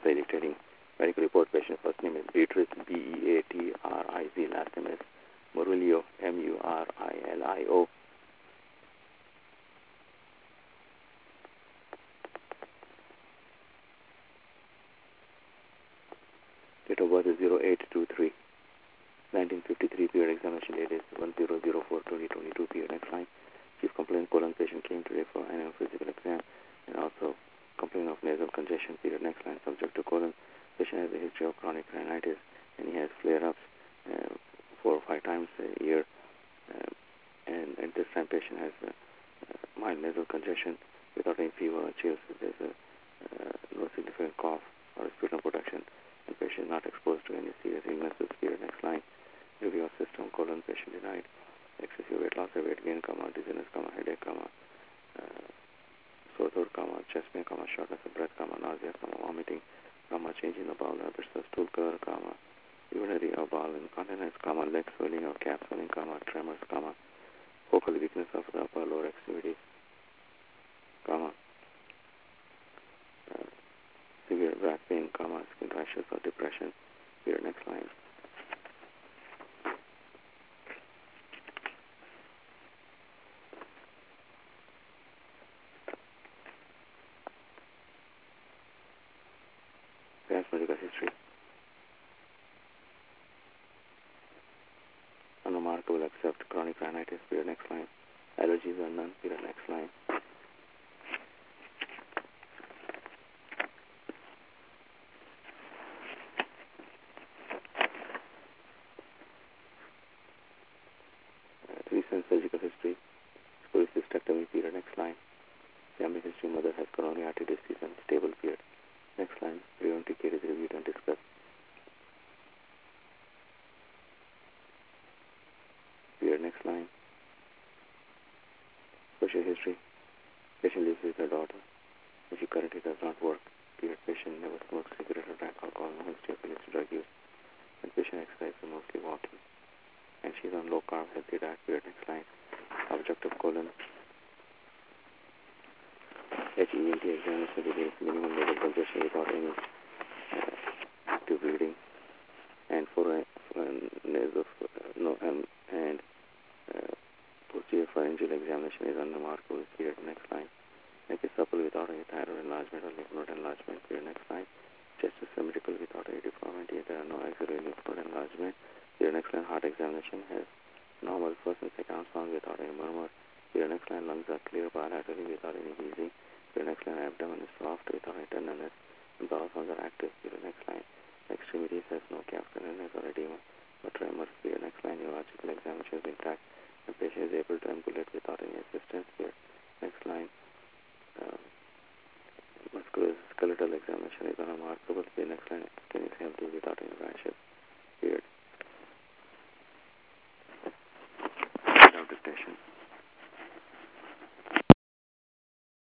dictating. Medical report. Patient first name is Beatriz, Beatriz. Last name is Murillo, Murilio. Date of birth is 0823. 1953. Period examination date is 10/04/2022. Period. Next line. Chief complaint colon patient came today for annual physical exam and also complaint of nasal congestion. Period. Next line. Subject to colon. Patient has a history of chronic rhinitis and he has flare-ups 4 or 5 times a year. And at this time, patient has mild nasal congestion without any fever or chills. There's no significant cough or respiratory protection, and patient not exposed to any serious illnesses. Period. Next line. Review of system colon. Patient denied excessive weight loss or weight gain, dizziness, headache, sore throat, chest pain, shortness of breath, nausea, vomiting, change in the bowel habits, stool color, urinary or bowel incontinence, leg swelling or calf swelling, tremors, focal weakness of the upper lower extremities, severe back pain, skin rashes or depression. Here, next line. Past medical history. Unremarkable except chronic rhinitis. Period. Next line. Allergies are none. Period. Next line. Recent surgical history. Cholecystectomy. Period. Next line. Family history. Mother has coronary artery disease and stable. Period. Next line. Preventive care is reviewed and discussed. Period. Next line. Social history. Patient lives with her daughter, and she currently does not work. Period. Patient never smokes cigarette or drank alcohol, no history of illicit drug use. And patient exercises mostly walking. And she's on low carb healthy diet. Period. Next line. Objective colon. HENT examination reveals minimum nasal congestion without any active bleeding, and for nasal and posterior pharyngeal examination is unremarkable. Period. Next line. Neck is supple without any thyroid enlargement or lymph node enlargement. Period. Next line. Chest is symmetrical without any deformity. There are no axillary lymph node enlargement. Period. Next line. Heart examination has normal first and second sound without any murmur. Period. Next line. Lungs are clear bilaterally without any wheezing. Period. Next line. Abdomen is soft without any tenderness. And bowel sounds are active. Period. Next line. Extremities has no calf tenderness or edema or tremors. Period. Next line. Neurological examination is intact. The patient is able to ambulate without any assistance. Period. Next line. Musculoskeletal examination is unremarkable. Period. Next line. Skin is healthy without any rashes.